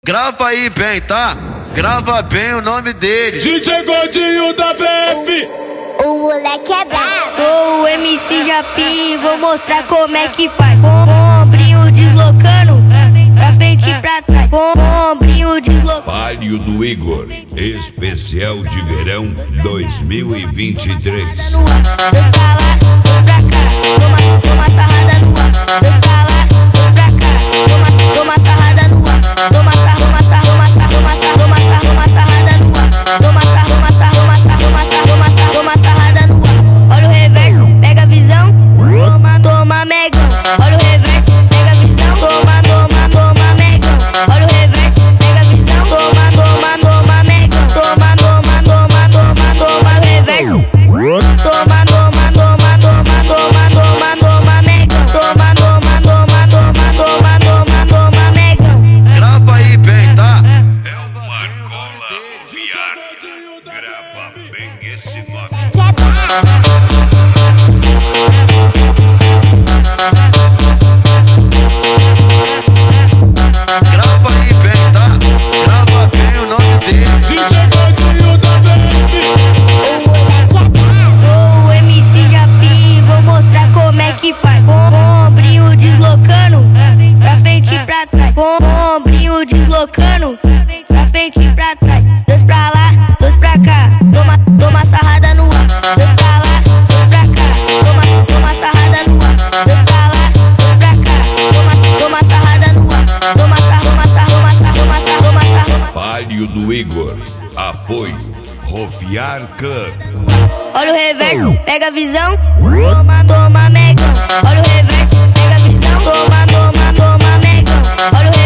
Grava aí bem, tá? Grava bem o nome dele. DJ Gordinho da BF. O moleque é brabo. Sou o MC Japim, vou mostrar como é que faz. Com o ombrinho deslocando, pra frente e pra trás. Com o ombrinho deslocando. Palio do Igor, especial de verão 2023. Dois pra lá, dois pra cá, toma sarrada no ar. Dois pra lá, dois pra cá, toma sarrada no ar. Toma sarrada no ar. Toma sarrada no ar. Olha o reverso, pega a visão. Toma megão. Olha o reverso, pega a visão. Toma megão. Olha o reverso, pega a visão. Toma megão. Toma o reverso. Toma megão. Toma megão. Grava aí bem, tá? Grava bem esse nome. Grava aí bem, tá? Grava bem o nome dele. DJ Gordinho da BF. Sou o MC Japim, vou mostrar como é que faz. Com o ombrinho deslocando, pra frente e pra trás. Com o ombrinho deslocando, pra frente e pra trás. Dois pra lá, dois pra cá, toma sarrada no ar. Dois pra lá, dois pra cá, toma sarrada no ar. Dois pra lá, dois pra cá, toma sarrada no ar. Toma sarrada. Palio do Igor, apoio Rofiar Club. Olha o reverso, pega a visão. Toma megão. Olha o reverso, pega a visão. Toma megão. Olha o